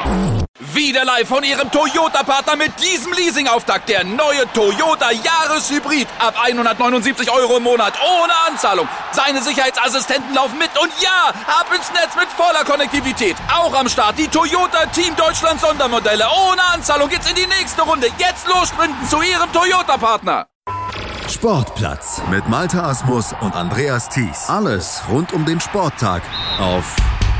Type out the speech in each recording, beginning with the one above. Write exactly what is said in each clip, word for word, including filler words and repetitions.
Wieder live von Ihrem Toyota-Partner mit diesem Leasing-Auftakt. Der neue Toyota Jahreshybrid. Ab hundertneunundsiebzig Euro im Monat. Ohne Anzahlung. Seine Sicherheitsassistenten laufen mit. Und ja, ab ins Netz mit voller Konnektivität. Auch am Start die Toyota Team Deutschland Sondermodelle. Ohne Anzahlung geht's in die nächste Runde. Jetzt los sprinten zu Ihrem Toyota-Partner. Sportplatz mit Malte Asmus und Andreas Thies. Alles rund um den Sporttag auf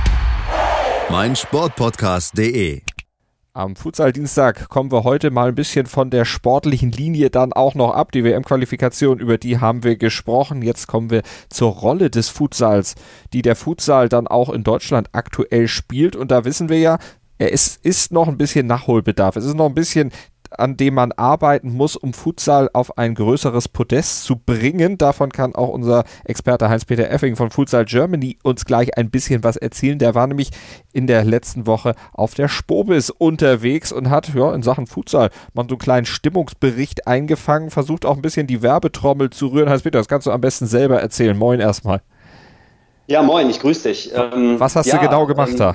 meinsportpodcast punkt de. Am Futsal-Dienstag kommen wir heute mal ein bisschen von der sportlichen Linie dann auch noch ab. Die W M-Qualifikation, über die haben wir gesprochen. Jetzt kommen wir zur Rolle des Futsals, die der Futsal dann auch in Deutschland aktuell spielt. Und da wissen wir ja, es ist noch ein bisschen Nachholbedarf. Es ist noch ein bisschen, an dem man arbeiten muss, um Futsal auf ein größeres Podest zu bringen. Davon kann auch unser Experte Heinz-Peter Effing von Futsal Germany uns gleich ein bisschen was erzählen. Der war nämlich in der letzten Woche auf der Spobis unterwegs und hat ja in Sachen Futsal mal so einen kleinen Stimmungsbericht eingefangen, versucht auch ein bisschen die Werbetrommel zu rühren. Heinz-Peter, das kannst du am besten selber erzählen. Moin erstmal. Ja, moin, ich grüße dich. Ähm, was hast ja, du genau gemacht ähm, da?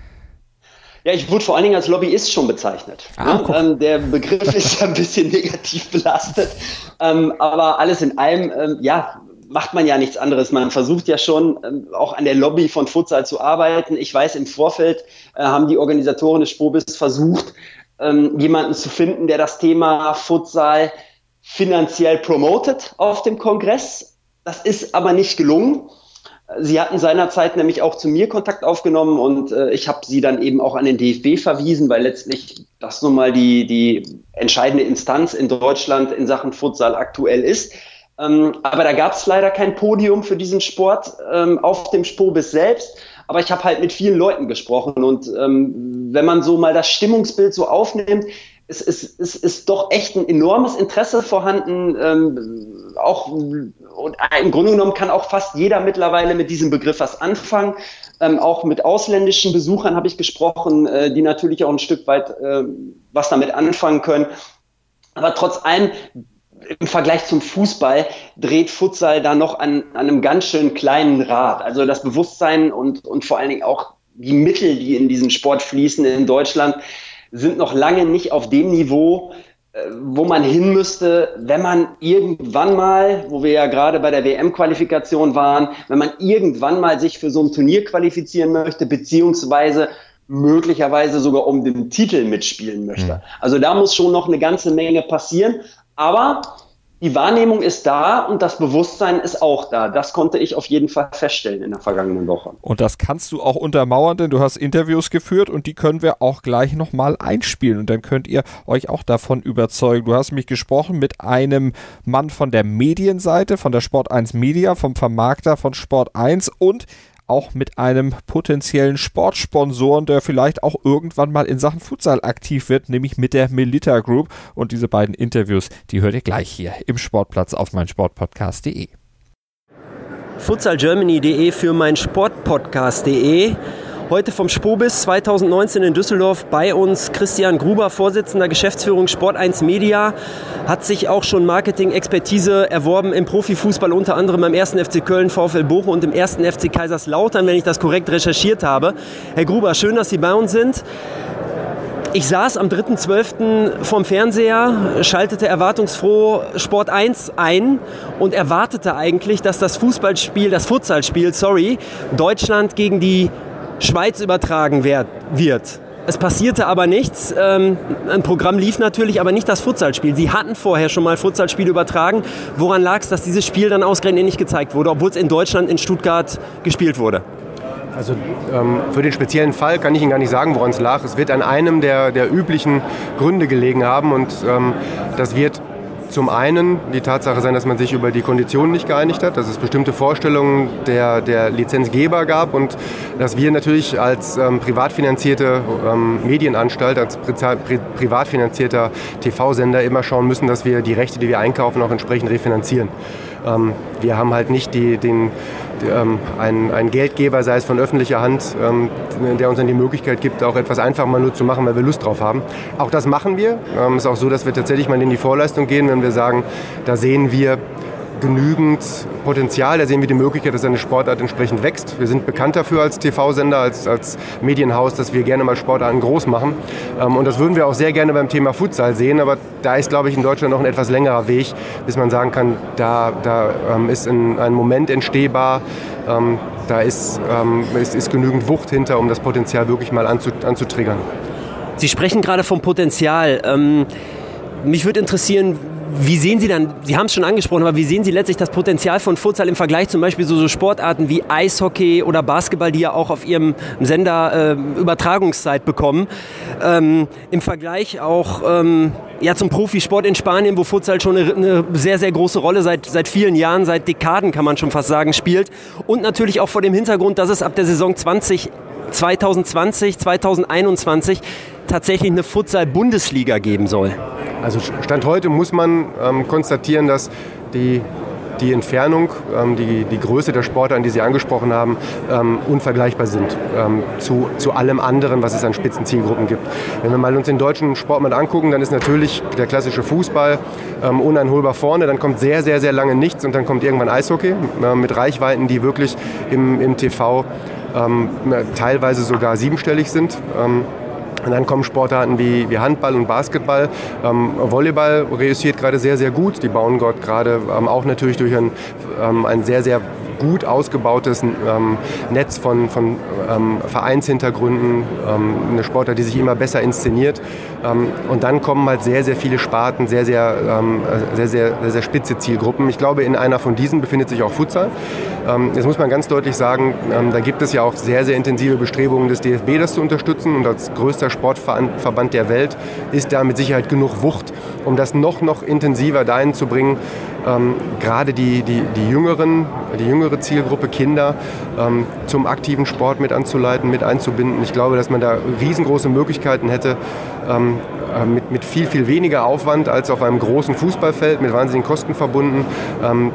Ja, ich wurde vor allen Dingen als Lobbyist schon bezeichnet. Ah, ne? ähm, der Begriff ist ja ein bisschen negativ belastet, ähm, aber alles in allem, ähm, ja, macht man ja nichts anderes. Man versucht ja schon ähm, auch an der Lobby von Futsal zu arbeiten. Ich weiß, im Vorfeld äh, haben die Organisatoren des Spobis versucht, ähm, jemanden zu finden, der das Thema Futsal finanziell promotet auf dem Kongress. Das ist aber nicht gelungen. Sie hatten seinerzeit nämlich auch zu mir Kontakt aufgenommen und äh, ich habe sie dann eben auch an den D F B verwiesen, weil letztlich das nun mal die, die entscheidende Instanz in Deutschland in Sachen Futsal aktuell ist. Ähm, aber da gab es leider kein Podium für diesen Sport ähm, auf dem Spobis selbst. Aber ich habe halt mit vielen Leuten gesprochen und ähm, wenn man so mal das Stimmungsbild so aufnimmt, es ist, es ist doch echt ein enormes Interesse vorhanden. Ähm, auch und im Grunde genommen kann auch fast jeder mittlerweile mit diesem Begriff was anfangen. Ähm, auch mit ausländischen Besuchern habe ich gesprochen, äh, die natürlich auch ein Stück weit äh, was damit anfangen können. Aber trotz allem, im Vergleich zum Fußball dreht Futsal da noch an, an einem ganz schön kleinen Rad. Also das Bewusstsein und, und vor allen Dingen auch die Mittel, die in diesen Sport fließen in Deutschland, sind noch lange nicht auf dem Niveau, wo man hin müsste, wenn man irgendwann mal, wo wir ja gerade bei der W M-Qualifikation waren, wenn man irgendwann mal sich für so ein Turnier qualifizieren möchte, beziehungsweise möglicherweise sogar um den Titel mitspielen möchte. Also da muss schon noch eine ganze Menge passieren, aber die Wahrnehmung ist da und das Bewusstsein ist auch da. Das konnte ich auf jeden Fall feststellen in der vergangenen Woche. Und das kannst du auch untermauern, denn du hast Interviews geführt und die können wir auch gleich nochmal einspielen und dann könnt ihr euch auch davon überzeugen. Du hast mich gesprochen mit einem Mann von der Medienseite, von der Sport eins Media, vom Vermarkter von Sport eins und auch mit einem potenziellen Sportsponsoren, der vielleicht auch irgendwann mal in Sachen Futsal aktiv wird, nämlich mit der Melita Group. Und diese beiden Interviews, die hört ihr gleich hier im Sportplatz auf meinsportpodcast punkt de. futsal germany punkt de für meinsportpodcast punkt de. Heute vom Spobis zwanzig neunzehn in Düsseldorf bei uns Christian Gruber, Vorsitzender Geschäftsführung Sport eins Media, hat sich auch schon Marketing-Expertise erworben im Profifußball, unter anderem beim ersten F C Köln, VfL Bochum und im ersten F C Kaiserslautern, wenn ich das korrekt recherchiert habe. Herr Gruber, schön, dass Sie bei uns sind. Ich saß am dritten zwölften vorm Fernseher, schaltete erwartungsfroh Sport eins ein und erwartete eigentlich, dass das Fußballspiel, das Futsalspiel, sorry, Deutschland gegen die Schweiz übertragen wird. Es passierte aber nichts. Ähm, ein Programm lief natürlich, aber nicht das Futsalspiel. Sie hatten vorher schon mal Futsalspiele übertragen. Woran lag es, dass dieses Spiel dann ausgerechnet nicht gezeigt wurde, obwohl es in Deutschland, in Stuttgart gespielt wurde? Also ähm, für den speziellen Fall kann ich Ihnen gar nicht sagen, woran es lag. Es wird an einem der, der üblichen Gründe gelegen haben und ähm, das wird zum einen die Tatsache sein, dass man sich über die Konditionen nicht geeinigt hat, dass es bestimmte Vorstellungen der, der Lizenzgeber gab und dass wir natürlich als ähm, privat finanzierte ähm, Medienanstalt, als pri- pri- privat finanzierter T V-Sender immer schauen müssen, dass wir die Rechte, die wir einkaufen, auch entsprechend refinanzieren. Ähm, wir haben halt nicht die, den, die, ähm, einen, einen Geldgeber, sei es von öffentlicher Hand, ähm, der uns dann die Möglichkeit gibt, auch etwas einfach mal nur zu machen, weil wir Lust drauf haben. Auch das machen wir. Es ähm, ist auch so, dass wir tatsächlich mal in die Vorleistung gehen, wenn wir sagen, da sehen wir genügend Potenzial. Da sehen wir die Möglichkeit, dass eine Sportart entsprechend wächst. Wir sind bekannt dafür als T V-Sender, als, als Medienhaus, dass wir gerne mal Sportarten groß machen. Ähm, und das würden wir auch sehr gerne beim Thema Futsal sehen. Aber da ist, glaube ich, in Deutschland noch ein etwas längerer Weg, bis man sagen kann, da, da ähm, ist ein, ein Moment entstehbar. Ähm, da ist, ähm, ist, ist genügend Wucht hinter, um das Potenzial wirklich mal anzu, anzutriggern. Sie sprechen gerade vom Potenzial. Ähm, mich würde interessieren, wie sehen Sie dann, Sie haben es schon angesprochen, aber wie sehen Sie letztlich das Potenzial von Futsal im Vergleich zum Beispiel zu so Sportarten wie Eishockey oder Basketball, die ja auch auf Ihrem Sender äh, Übertragungszeit bekommen? Ähm, Im Vergleich auch ähm, ja, zum Profisport in Spanien, wo Futsal schon eine, eine sehr, sehr große Rolle seit, seit vielen Jahren, seit Dekaden kann man schon fast sagen, spielt. Und natürlich auch vor dem Hintergrund, dass es ab der Saison zwanzig, zwanzig zwanzig, zwanzig einundzwanzig tatsächlich eine Futsal-Bundesliga geben soll. Also Stand heute muss man ähm, konstatieren, dass die, die Entfernung, ähm, die, die Größe der Sportarten, die Sie angesprochen haben, ähm, unvergleichbar sind ähm, zu, zu allem anderen, was es an Spitzenzielgruppen gibt. Wenn wir mal uns den deutschen Sport mal angucken, dann ist natürlich der klassische Fußball ähm, uneinholbar vorne, dann kommt sehr, sehr, sehr lange nichts und dann kommt irgendwann Eishockey äh, mit Reichweiten, die wirklich im, im T V ähm, teilweise sogar siebenstellig sind. Ähm, Und dann kommen Sportarten wie, wie Handball und Basketball. Ähm, Volleyball reüssiert gerade sehr, sehr gut. Die bauen dort gerade ähm, auch natürlich durch ein, ähm, ein sehr, sehr gut ausgebautes ähm, Netz von, von ähm, Vereinshintergründen, ähm, eine Sportart, die sich immer besser inszeniert. Ähm, und dann kommen halt sehr, sehr viele Sparten, sehr, sehr, ähm, sehr, sehr, sehr, sehr spitze Zielgruppen. Ich glaube, in einer von diesen befindet sich auch Futsal. Ähm, jetzt muss man ganz deutlich sagen, ähm, da gibt es ja auch sehr, sehr intensive Bestrebungen des D F B, das zu unterstützen. Und als größter Sportverband der Welt ist da mit Sicherheit genug Wucht, um das noch, noch intensiver dahin zu bringen, ähm, gerade die, die, die Jüngeren, die jüngere Zielgruppe, Kinder, ähm, zum aktiven Sport mit anzuleiten, mit einzubinden. Ich glaube, dass man da riesengroße Möglichkeiten hätte, ähm, mit, mit viel, viel weniger Aufwand als auf einem großen Fußballfeld, mit wahnsinnigen Kosten verbunden, ähm,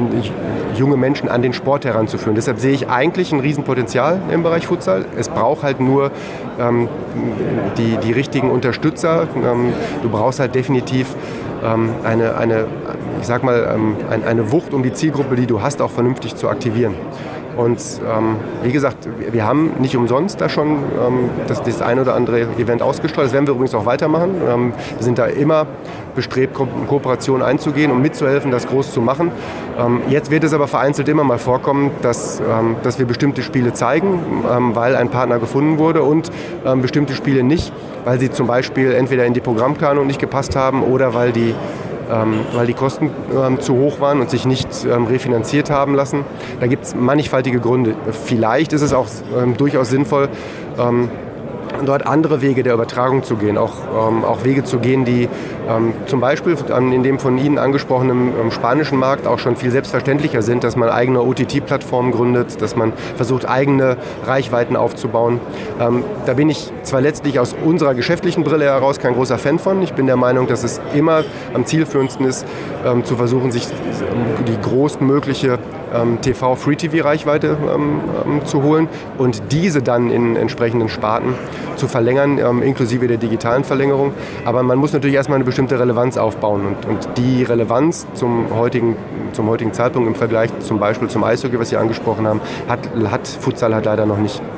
junge Menschen an den Sport heranzuführen. Deshalb sehe ich eigentlich ein Riesenpotenzial im Bereich Futsal. Es braucht halt nur ähm, die, die richtigen Unterstützer. Ähm, du brauchst halt definitiv ähm, eine, eine, ich sag mal, ähm, eine, eine Wucht, um die Zielgruppe, die du hast, auch vernünftig zu aktivieren. Und ähm, wie gesagt, wir haben nicht umsonst da schon ähm, das, das ein oder andere Event ausgestrahlt. Das werden wir übrigens auch weitermachen. Ähm, wir sind da immer bestrebt, Ko- Kooperation einzugehen, um mitzuhelfen, das groß zu machen. Ähm, jetzt wird es aber vereinzelt immer mal vorkommen, dass, ähm, dass wir bestimmte Spiele zeigen, ähm, weil ein Partner gefunden wurde und ähm, bestimmte Spiele nicht, weil sie zum Beispiel entweder in die Programmplanung nicht gepasst haben oder weil die Ähm, weil die Kosten ähm, zu hoch waren und sich nicht ähm, refinanziert haben lassen. Da gibt es mannigfaltige Gründe. Vielleicht ist es auch ähm, durchaus sinnvoll, ähm, dort andere Wege der Übertragung zu gehen, auch, ähm, auch Wege zu gehen, die ähm, zum Beispiel an, in dem von Ihnen angesprochenen ähm, spanischen Markt auch schon viel selbstverständlicher sind, dass man eigene O T T-Plattformen gründet, dass man versucht, eigene Reichweiten aufzubauen. Ähm, da bin ich zwar letztlich aus unserer geschäftlichen Brille heraus kein großer Fan von. Ich bin der Meinung, dass es immer am zielführendsten ist, ähm, zu versuchen, sich die größtmögliche ähm, T V-Free-T V-Reichweite ähm, ähm, zu holen und diese dann in entsprechenden Sparten zu verlängern, ähm, inklusive der digitalen Verlängerung. Aber man muss natürlich erstmal eine bestimmte Relevanz aufbauen. Und, und die Relevanz zum heutigen, zum heutigen Zeitpunkt im Vergleich zum Beispiel zum Eishockey, was Sie angesprochen haben, hat, hat Futsal halt leider noch nicht.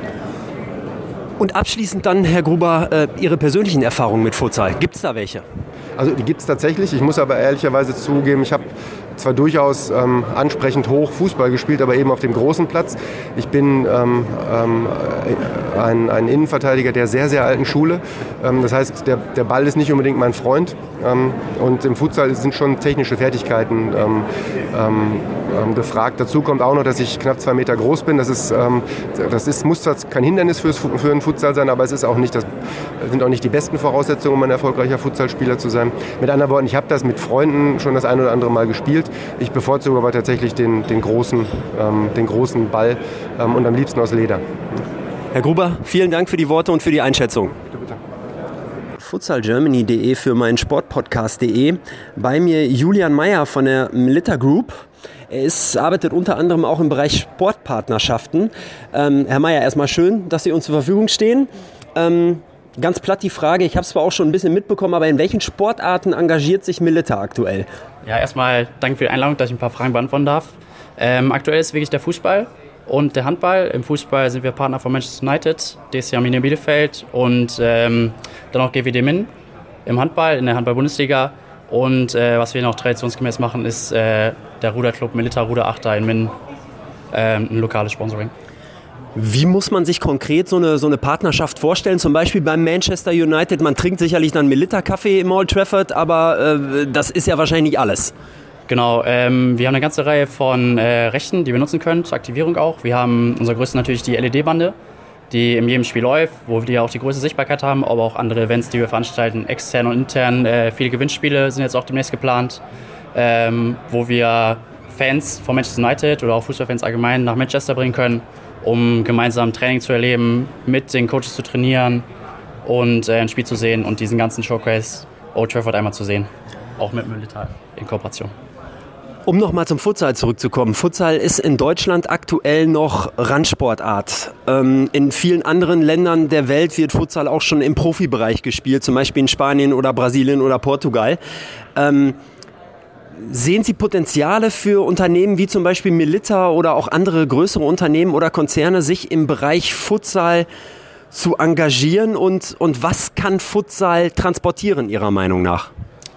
Und abschließend dann, Herr Gruber, äh, Ihre persönlichen Erfahrungen mit Futsal. Gibt es da welche? Also die gibt es tatsächlich. Ich muss aber ehrlicherweise zugeben, ich habe zwar durchaus ähm, ansprechend hoch Fußball gespielt, aber eben auf dem großen Platz. Ich bin ähm, ähm, ein, ein Innenverteidiger der sehr, sehr alten Schule. Ähm, das heißt, der, der Ball ist nicht unbedingt mein Freund. Ähm, und im Futsal sind schon technische Fertigkeiten ähm, ähm, gefragt. Dazu kommt auch noch, dass ich knapp zwei Meter groß bin. Das, ist, ähm, das ist, muss zwar kein Hindernis fürs, für einen Futsal sein, aber es ist auch nicht das, sind auch nicht die besten Voraussetzungen, um ein erfolgreicher Futsalspieler zu sein. Mit anderen Worten, ich habe das mit Freunden schon das ein oder andere Mal gespielt. Ich bevorzuge aber tatsächlich den, den, großen, ähm, den großen Ball ähm, und am liebsten aus Leder. Herr Gruber, vielen Dank für die Worte und für die Einschätzung. Bitte, bitte. futsal germany punkt de für meinen Sportpodcast punkt de. Bei mir Julian Meyer von der Melitta Group. Er ist, arbeitet unter anderem auch im Bereich Sportpartnerschaften. Ähm, Herr Meyer, erstmal schön, dass Sie uns zur Verfügung stehen. Ähm, Ganz platt die Frage, ich habe es zwar auch schon ein bisschen mitbekommen, aber in welchen Sportarten engagiert sich Milita aktuell? Ja, erstmal danke für die Einladung, dass ich ein paar Fragen beantworten darf. Ähm, aktuell ist wirklich der Fußball und der Handball. Im Fußball sind wir Partner von Manchester United, D S C Arminia Bielefeld und ähm, dann auch G W D Min im Handball, in der Handball-Bundesliga. Und äh, was wir noch traditionsgemäß machen, ist äh, der Ruderclub Milita Ruderachter in Min, äh, ein lokales Sponsoring. Wie muss man sich konkret so eine, so eine Partnerschaft vorstellen? Zum Beispiel beim Manchester United, man trinkt sicherlich dann Milita-Kaffee im Old Trafford, aber äh, das ist ja wahrscheinlich nicht alles. Genau, ähm, wir haben eine ganze Reihe von äh, Rechten, die wir nutzen können, zur Aktivierung auch. Wir haben unser größtes natürlich die L E D-Bande, die in jedem Spiel läuft, wo wir auch die größte Sichtbarkeit haben, aber auch andere Events, die wir veranstalten, extern und intern. Äh, viele Gewinnspiele sind jetzt auch demnächst geplant, ähm, wo wir Fans von Manchester United oder auch Fußballfans allgemein nach Manchester bringen können, um gemeinsam Training zu erleben, mit den Coaches zu trainieren und äh, ein Spiel zu sehen und diesen ganzen Showcase Old Trafford einmal zu sehen, auch mit Milita in Kooperation. Um nochmal zum Futsal zurückzukommen. Futsal ist in Deutschland aktuell noch Randsportart. Ähm, in vielen anderen Ländern der Welt wird Futsal auch schon im Profibereich gespielt, zum Beispiel in Spanien oder Brasilien oder Portugal. Ähm, Sehen Sie Potenziale für Unternehmen wie zum Beispiel Milita oder auch andere größere Unternehmen oder Konzerne, sich im Bereich Futsal zu engagieren? Und, und was kann Futsal transportieren, Ihrer Meinung nach?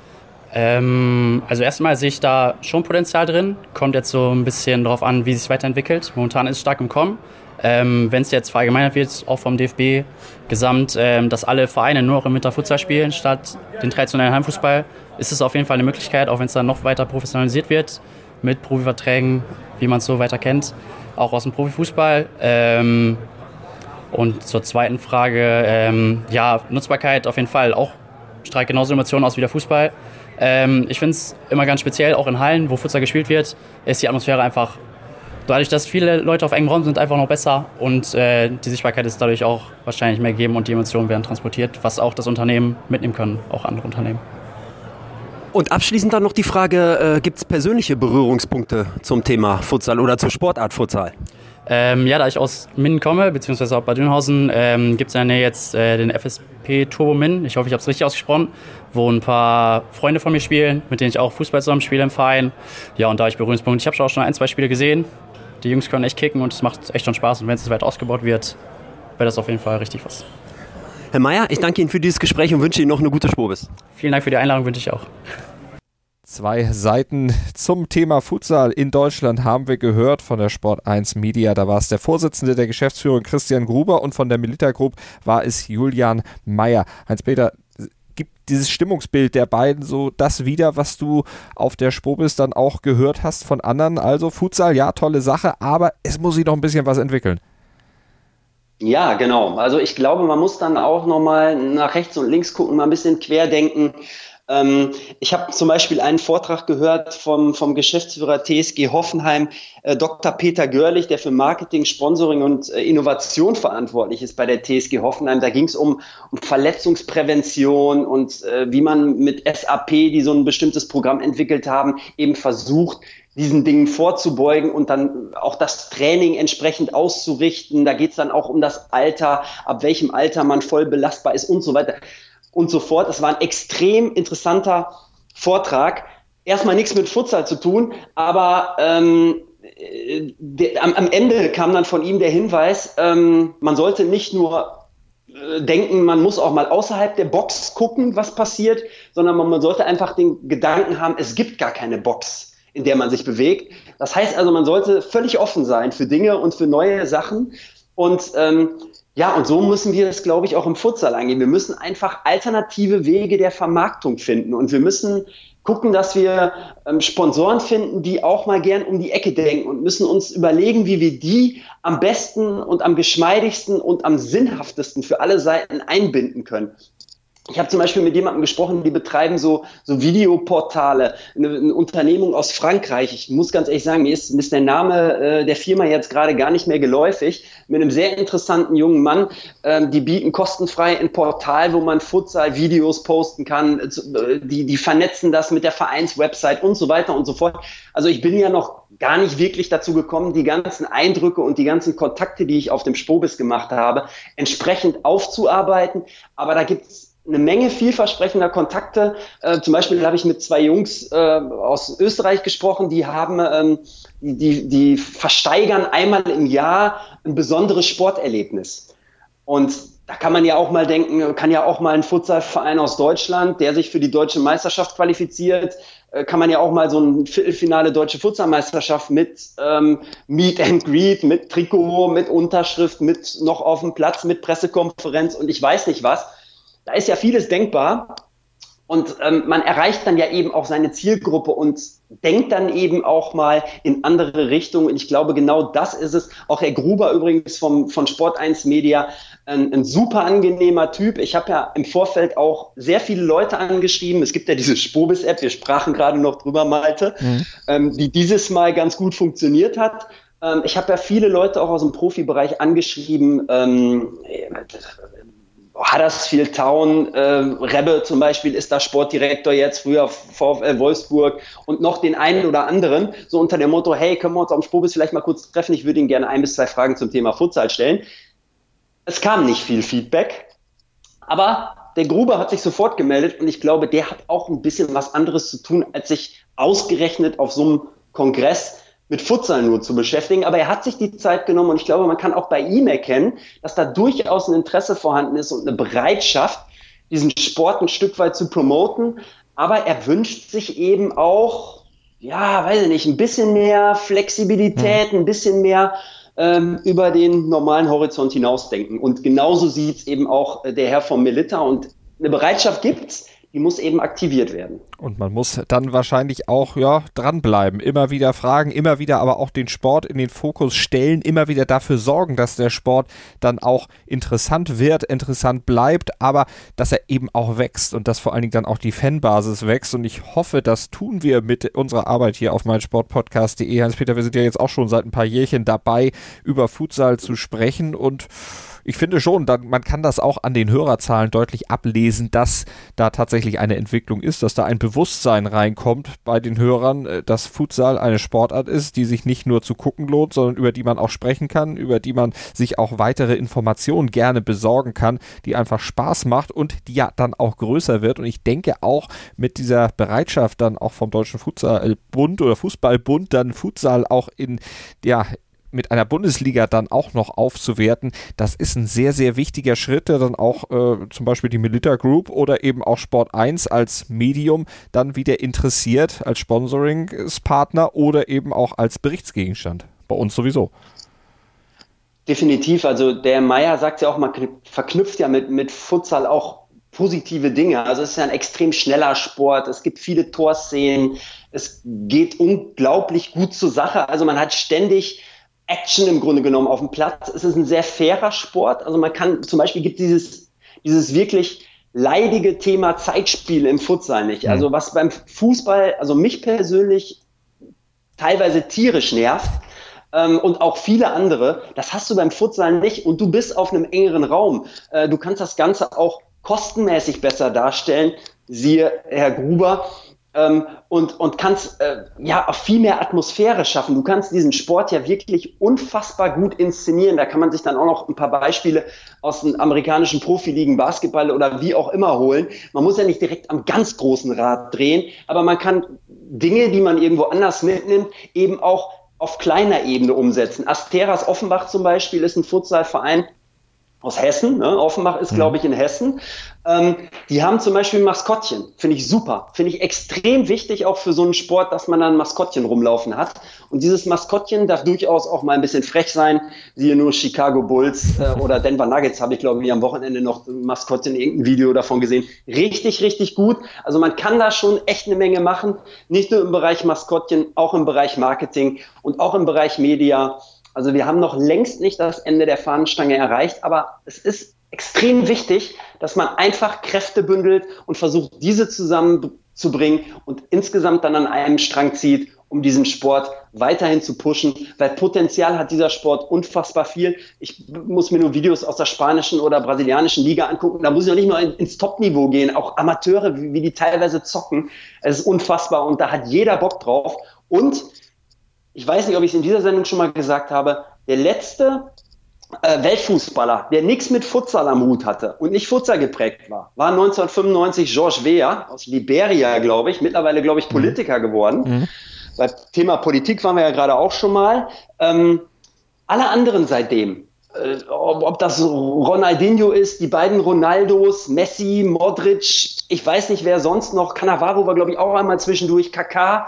Ähm, also erstmal sehe ich da schon Potenzial drin. Kommt jetzt so ein bisschen darauf an, wie es sich weiterentwickelt. Momentan ist es stark im Kommen. Ähm, wenn es jetzt verallgemeinert wird, auch vom D F B gesamt, ähm, dass alle Vereine nur noch im Winterfutsal spielen, statt den traditionellen Heimfußball, ist es auf jeden Fall eine Möglichkeit, auch wenn es dann noch weiter professionalisiert wird, mit Profiverträgen, wie man es so weiter kennt, auch aus dem Profifußball. Ähm, und zur zweiten Frage, ähm, ja, Nutzbarkeit auf jeden Fall, auch strahlt genauso Emotionen aus wie der Fußball. Ähm, ich finde es immer ganz speziell, auch in Hallen, wo Futsal gespielt wird, ist die Atmosphäre einfach, dadurch, dass viele Leute auf engem Raum sind, einfach noch besser und äh, die Sichtbarkeit ist dadurch auch wahrscheinlich mehr gegeben und die Emotionen werden transportiert, was auch das Unternehmen mitnehmen können, auch andere Unternehmen. Und abschließend dann noch die Frage, äh, gibt es persönliche Berührungspunkte zum Thema Futsal oder zur Sportart Futsal? Ähm, ja, da ich aus Minden komme, beziehungsweise auch Bad Dönhausen, ähm, gibt es in der Nähe jetzt äh, den F S P Turbo Minden, ich hoffe, ich habe es richtig ausgesprochen, wo ein paar Freunde von mir spielen, mit denen ich auch Fußball zusammen spiele im Verein. Ja, und da ich Berührungspunkte, ich habe schon auch schon ein, zwei Spiele gesehen. Die Jungs können echt kicken und es macht echt schon Spaß. Und wenn es weit ausgebaut wird, wäre das auf jeden Fall richtig was. Herr Meier, ich danke Ihnen für dieses Gespräch und wünsche Ihnen noch eine gute Spobis. Vielen Dank für die Einladung, wünsche ich auch. Zwei Seiten zum Thema Futsal in Deutschland haben wir gehört von der Sport eins Media. Da war es der Vorsitzende der Geschäftsführung Christian Gruber und von der Milita Group war es Julian Meier. Heinz-Peter, gibt dieses Stimmungsbild der beiden so das wieder, was du auf der Spobis dann auch gehört hast von anderen? Also Futsal, ja, tolle Sache, aber es muss sich noch ein bisschen was entwickeln. Ja, genau. Also ich glaube, man muss dann auch nochmal nach rechts und links gucken, mal ein bisschen querdenken. Ähm, ich habe zum Beispiel einen Vortrag gehört vom, vom Geschäftsführer T S G Hoffenheim, äh, Doktor Peter Görlich, der für Marketing, Sponsoring und äh, Innovation verantwortlich ist bei der T S G Hoffenheim. Da ging es um, um Verletzungsprävention und äh, wie man mit S A P, die so ein bestimmtes Programm entwickelt haben, eben versucht, diesen Dingen vorzubeugen und dann auch das Training entsprechend auszurichten. Da geht es dann auch um das Alter, ab welchem Alter man voll belastbar ist und so weiter und so fort. Es war ein extrem interessanter Vortrag. Erstmal nichts mit Futsal zu tun, aber ähm, de, am, am Ende kam dann von ihm der Hinweis, ähm, man sollte nicht nur äh, denken, man muss auch mal außerhalb der Box gucken, was passiert, sondern man, man sollte einfach den Gedanken haben, es gibt gar keine Box, in der man sich bewegt. Das heißt also, man sollte völlig offen sein für Dinge und für neue Sachen. Und ähm, ja, und so müssen wir das, glaube ich, auch im Futsal angehen. Wir müssen einfach alternative Wege der Vermarktung finden. Und wir müssen gucken, dass wir ähm, Sponsoren finden, die auch mal gern um die Ecke denken und müssen uns überlegen, wie wir die am besten und am geschmeidigsten und am sinnhaftesten für alle Seiten einbinden können. Ich habe zum Beispiel mit jemandem gesprochen, die betreiben so, so Videoportale, eine, eine Unternehmung aus Frankreich. Ich muss ganz ehrlich sagen, mir ist, mir ist der Name äh, der Firma jetzt gerade gar nicht mehr geläufig. Mit einem sehr interessanten jungen Mann. Ähm, die bieten kostenfrei ein Portal, wo man Futsal-Videos posten kann. Die, die vernetzen das mit der Vereinswebsite und so weiter und so fort. Also ich bin ja noch gar nicht wirklich dazu gekommen, die ganzen Eindrücke und die ganzen Kontakte, die ich auf dem Spobis gemacht habe, entsprechend aufzuarbeiten. Aber da gibt's eine Menge vielversprechender Kontakte. Äh, zum Beispiel habe ich mit zwei Jungs äh, aus Österreich gesprochen, die haben, ähm, die, die versteigern einmal im Jahr ein besonderes Sporterlebnis. Und da kann man ja auch mal denken, kann ja auch mal ein Futsalverein aus Deutschland, der sich für die deutsche Meisterschaft qualifiziert, äh, kann man ja auch mal so ein Viertelfinale deutsche Futsalmeisterschaft mit ähm, Meet and Greet, mit Trikot, mit Unterschrift, mit noch auf dem Platz, mit Pressekonferenz und ich weiß nicht was. Da ist ja vieles denkbar und ähm, man erreicht dann ja eben auch seine Zielgruppe und denkt dann eben auch mal in andere Richtungen. Und ich glaube, genau das ist es. Auch Herr Gruber übrigens vom, von Sport eins Media, ein, ein super angenehmer Typ. Ich habe ja im Vorfeld auch sehr viele Leute angeschrieben. Es gibt ja diese Spobis-App, wir sprachen gerade noch drüber, Malte, mhm. ähm, die dieses Mal ganz gut funktioniert hat. Ähm, ich habe ja viele Leute auch aus dem Profibereich angeschrieben, ähm, Huddersfield Town, äh, Rebbe zum Beispiel ist da Sportdirektor jetzt, früher VfL Wolfsburg und noch den einen oder anderen, so unter dem Motto, hey, können wir uns am Spobis vielleicht mal kurz treffen, ich würde Ihnen gerne ein bis zwei Fragen zum Thema Futsal stellen. Es kam nicht viel Feedback, aber der Gruber hat sich sofort gemeldet und ich glaube, der hat auch ein bisschen was anderes zu tun, als sich ausgerechnet auf so einem Kongress mit Futsal nur zu beschäftigen, aber er hat sich die Zeit genommen und ich glaube, man kann auch bei ihm erkennen, dass da durchaus ein Interesse vorhanden ist und eine Bereitschaft, diesen Sport ein Stück weit zu promoten, aber er wünscht sich eben auch, ja, weiß ich nicht, ein bisschen mehr Flexibilität, ein bisschen mehr ähm, über den normalen Horizont hinausdenken und genauso sieht's eben auch der Herr von Melita und eine Bereitschaft gibt's, die muss eben aktiviert werden. Und man muss dann wahrscheinlich auch ja dranbleiben, immer wieder fragen, immer wieder aber auch den Sport in den Fokus stellen, immer wieder dafür sorgen, dass der Sport dann auch interessant wird, interessant bleibt, aber dass er eben auch wächst und dass vor allen Dingen dann auch die Fanbasis wächst und ich hoffe, das tun wir mit unserer Arbeit hier auf meinsportpodcast punkt de. Hans-Peter, wir sind ja jetzt auch schon seit ein paar Jährchen dabei, über Futsal zu sprechen und ich finde schon, man kann das auch an den Hörerzahlen deutlich ablesen, dass da tatsächlich eine Entwicklung ist, dass da ein Bewusstsein reinkommt bei den Hörern, dass Futsal eine Sportart ist, die sich nicht nur zu gucken lohnt, sondern über die man auch sprechen kann, über die man sich auch weitere Informationen gerne besorgen kann, die einfach Spaß macht und die ja dann auch größer wird. Und ich denke auch mit dieser Bereitschaft dann auch vom Deutschen Futsalbund oder Fußballbund dann Futsal auch in, ja, mit einer Bundesliga dann auch noch aufzuwerten, das ist ein sehr, sehr wichtiger Schritt, der dann auch äh, zum Beispiel die Melita Group oder eben auch Sport eins als Medium dann wieder interessiert, als Sponsoring-Partner oder eben auch als Berichtsgegenstand. Bei uns sowieso. Definitiv, also der Meier sagt ja auch, man verknüpft ja mit, mit Futsal auch positive Dinge. Also es ist ja ein extrem schneller Sport, es gibt viele Torszenen, es geht unglaublich gut zur Sache, also man hat ständig Action im Grunde genommen auf dem Platz. Es ist ein sehr fairer Sport. Also man kann, zum Beispiel gibt dieses, dieses wirklich leidige Thema Zeitspiel im Futsal nicht. Also was beim Fußball, also mich persönlich teilweise tierisch nervt, ähm, und auch viele andere, das hast du beim Futsal nicht und du bist auf einem engeren Raum. Äh, du kannst das Ganze auch kostenmäßig besser darstellen, siehe Herr Gruber, Ähm, und, und kannst äh, ja auch viel mehr Atmosphäre schaffen. Du kannst diesen Sport ja wirklich unfassbar gut inszenieren. Da kann man sich dann auch noch ein paar Beispiele aus den amerikanischen Profiligen, Basketball oder wie auch immer holen. Man muss ja nicht direkt am ganz großen Rad drehen, aber man kann Dinge, die man irgendwo anders mitnimmt, eben auch auf kleiner Ebene umsetzen. Asteras Offenbach zum Beispiel ist ein Futsalverein aus Hessen, ne? Offenbach ist, glaube ich, in Hessen. Ähm, die haben zum Beispiel ein Maskottchen. Finde ich super. Finde ich extrem wichtig, auch für so einen Sport, dass man da ein Maskottchen rumlaufen hat. Und dieses Maskottchen darf durchaus auch mal ein bisschen frech sein. Siehe nur Chicago Bulls äh, oder Denver Nuggets, habe ich, glaube ich, am Wochenende noch ein Maskottchen, irgendein Video davon gesehen. Richtig, richtig gut. Also man kann da schon echt eine Menge machen. Nicht nur im Bereich Maskottchen, auch im Bereich Marketing und auch im Bereich Media. Also wir haben noch längst nicht das Ende der Fahnenstange erreicht, aber es ist extrem wichtig, dass man einfach Kräfte bündelt und versucht, diese zusammenzubringen und insgesamt dann an einem Strang zieht, um diesen Sport weiterhin zu pushen, weil Potenzial hat dieser Sport unfassbar viel. Ich muss mir nur Videos aus der spanischen oder brasilianischen Liga angucken, da muss ich auch nicht nur ins Top-Niveau gehen, auch Amateure, wie, wie die teilweise zocken, es ist unfassbar und da hat jeder Bock drauf. Und ich weiß nicht, ob ich es in dieser Sendung schon mal gesagt habe, der letzte äh, Weltfußballer, der nichts mit Futsal am Hut hatte und nicht Futsal geprägt war, war neunzehnhundertfünfundneunzig George Weah aus Liberia, glaube ich, mittlerweile, glaube ich, Politiker geworden. Mhm. Beim Thema Politik waren wir ja gerade auch schon mal. Ähm, alle anderen seitdem, äh, ob, ob das Ronaldinho ist, die beiden Ronaldos, Messi, Modric, ich weiß nicht, wer sonst noch, Cannavaro war, glaube ich, auch einmal zwischendurch, Kaká,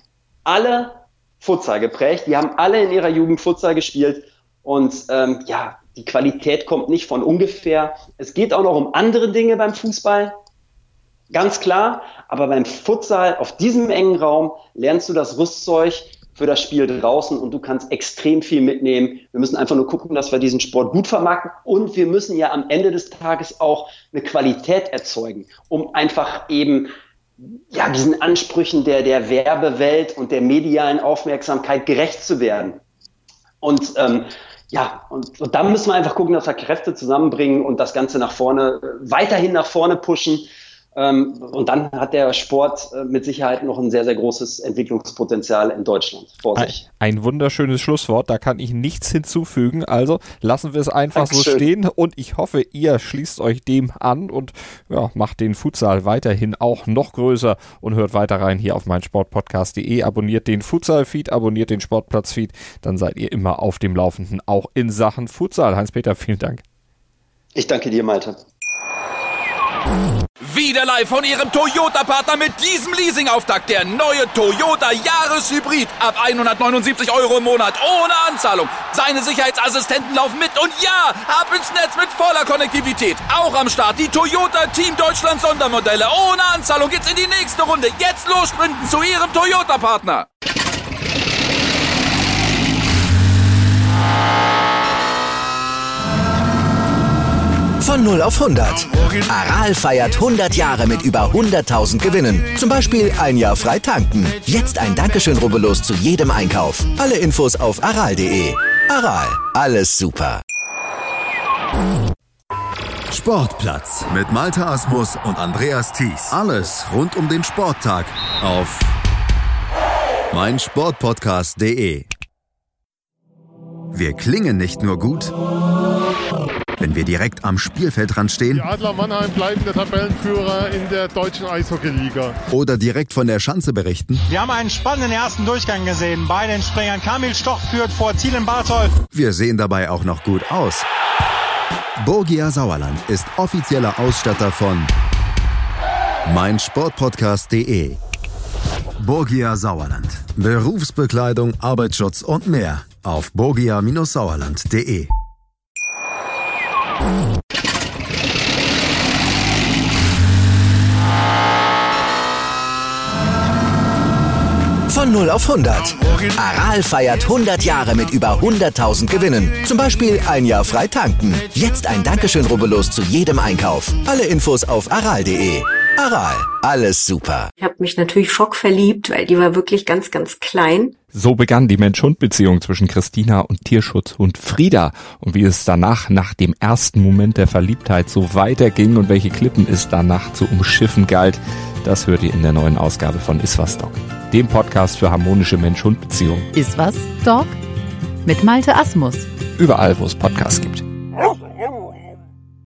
alle Futsal geprägt. Die haben alle in ihrer Jugend Futsal gespielt und ähm, ja, die Qualität kommt nicht von ungefähr. Es geht auch noch um andere Dinge beim Fußball. Ganz klar, aber beim Futsal auf diesem engen Raum lernst du das Rüstzeug für das Spiel draußen und du kannst extrem viel mitnehmen. Wir müssen einfach nur gucken, dass wir diesen Sport gut vermarkten und wir müssen ja am Ende des Tages auch eine Qualität erzeugen, um einfach eben ja diesen Ansprüchen der, der Werbewelt und der medialen Aufmerksamkeit gerecht zu werden. Und ähm, ja, und, und da müssen wir einfach gucken, dass wir Kräfte zusammenbringen und das Ganze nach vorne, weiterhin nach vorne pushen. Ähm, und dann hat der Sport äh, mit Sicherheit noch ein sehr, sehr großes Entwicklungspotenzial in Deutschland vor sich. Ein, ein wunderschönes Schlusswort, da kann ich nichts hinzufügen. Also lassen wir es einfach Dankeschön. so stehen und ich hoffe, ihr schließt euch dem an und ja, macht den Futsal weiterhin auch noch größer und hört weiter rein hier auf meinsportpodcast punkt de. Abonniert den Futsal-Feed, abonniert den Sportplatz-Feed, dann seid ihr immer auf dem Laufenden, auch in Sachen Futsal. Heinz-Peter, vielen Dank. Ich danke dir, Malte. Wieder live von Ihrem Toyota-Partner mit diesem Leasing-Auftakt. Der neue Toyota Jahreshybrid. Ab hundertneunundsiebzig Euro im Monat. Ohne Anzahlung. Seine Sicherheitsassistenten laufen mit. Und ja, ab ins Netz mit voller Konnektivität. Auch am Start die Toyota Team Deutschland Sondermodelle. Ohne Anzahlung geht's in die nächste Runde. Jetzt los sprinten zu Ihrem Toyota-Partner. Von null auf hundert. Aral feiert hundert Jahre mit über hunderttausend Gewinnen. Zum Beispiel ein Jahr frei tanken. Jetzt ein Dankeschön, rubbellos zu jedem Einkauf. Alle Infos auf aral punkt de. Aral, alles super. Sportplatz mit Malte Asmus und Andreas Thies. Alles rund um den Sporttag auf meinsportpodcast punkt de. Wir klingen nicht nur gut, wenn wir direkt am Spielfeldrand stehen. Die Adler Mannheim bleiben der Tabellenführer in der deutschen Eishockeyliga. Oder direkt von der Schanze berichten. Wir haben einen spannenden ersten Durchgang gesehen. Bei den Springern Kamil Stoch führt vor Zielen Barthold. Wir sehen dabei auch noch gut aus. Borgia Sauerland ist offizieller Ausstatter von meinsportpodcast punkt de. Borgia Sauerland. Berufsbekleidung, Arbeitsschutz und mehr auf borgia Sauerland punkt de. Von null auf hundert. Aral feiert hundert Jahre mit über hunderttausend Gewinnen. Zum Beispiel ein Jahr frei tanken. Jetzt ein Dankeschön, rubbellos zu jedem Einkauf. Alle Infos auf aral punkt de. Aral, alles super. Ich habe mich natürlich schockverliebt, weil die war wirklich ganz, ganz klein. So begann die Mensch-Hund-Beziehung zwischen Christina und Tierschutzhund Frieda. Und wie es danach, nach dem ersten Moment der Verliebtheit, so weiterging und welche Klippen es danach zu umschiffen galt, das hört ihr in der neuen Ausgabe von Iswas Dog, dem Podcast für harmonische Mensch-Hund-Beziehungen. Iswas Dog mit Malte Asmus. Überall, wo es Podcasts gibt.